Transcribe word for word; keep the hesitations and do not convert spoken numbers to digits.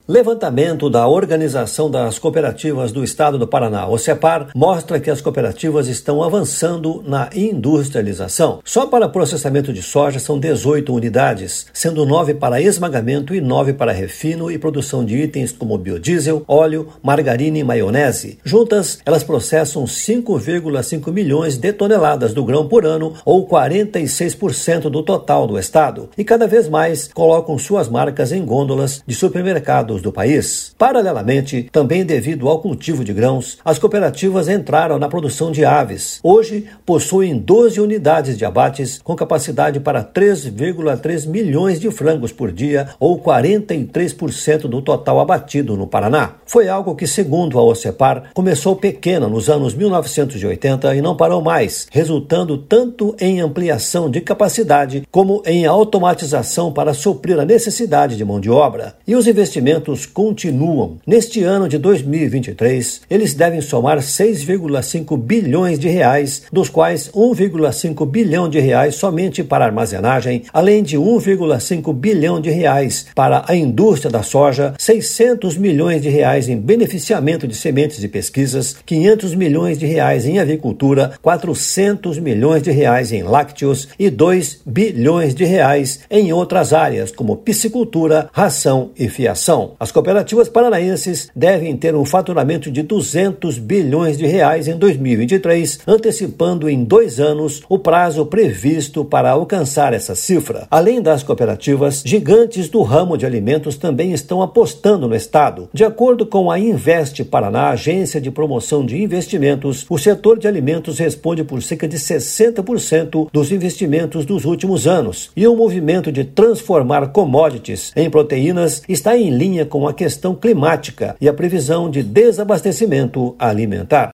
Levantamento da Organização das Cooperativas do Estado do Paraná, OCEPAR, mostra que as cooperativas estão avançando na industrialização. Só para processamento de soja são dezoito unidades, sendo nove para esmagamento e nove para refino e produção de itens como biodiesel, óleo, margarina e maionese. Juntas, elas processam cinco vírgula cinco milhões de toneladas do grão por ano, ou quarenta e seis por cento do total do estado, e cada vez mais colocam suas marcas em gôndolas de supermercados do país. Paralelamente, também devido ao cultivo de grãos, as cooperativas entraram na produção de aves. Hoje, possuem doze unidades de abates com capacidade para três vírgula três milhões de frangos por dia, ou quarenta e três por cento do total abatido no Paraná. Foi algo que, segundo a OCEPAR, começou pequena nos anos mil novecentos e oitenta e não parou mais, resultando tanto em ampliação de capacidade como em automatização para suprir a necessidade de mão de obra. E os investimentos continuam. Neste ano de dois mil e vinte e três, eles devem somar seis vírgula cinco bilhões de reais, dos quais um vírgula cinco bilhão de reais somente para armazenagem, além de um vírgula cinco bilhão de reais para a indústria da soja, seiscentos milhões de reais em beneficiamento de sementes e pesquisas, quinhentos milhões de reais em avicultura, quatrocentos milhões de reais em lácteos e dois bilhões de reais em outras áreas, como piscicultura, ração e fiação. As cooperativas paranaenses devem ter um faturamento de duzentos bilhões de reais em dois mil e vinte e três, antecipando em dois anos o prazo previsto para alcançar essa cifra. Além das cooperativas, gigantes do ramo de alimentos também estão apostando no estado. De acordo com a Invest Paraná, agência de promoção de investimentos, o setor de alimentos responde por cerca de sessenta por cento dos investimentos dos últimos anos, e o movimento de transformar commodities em proteínas está em linha com a questão climática e a previsão de desabastecimento alimentar.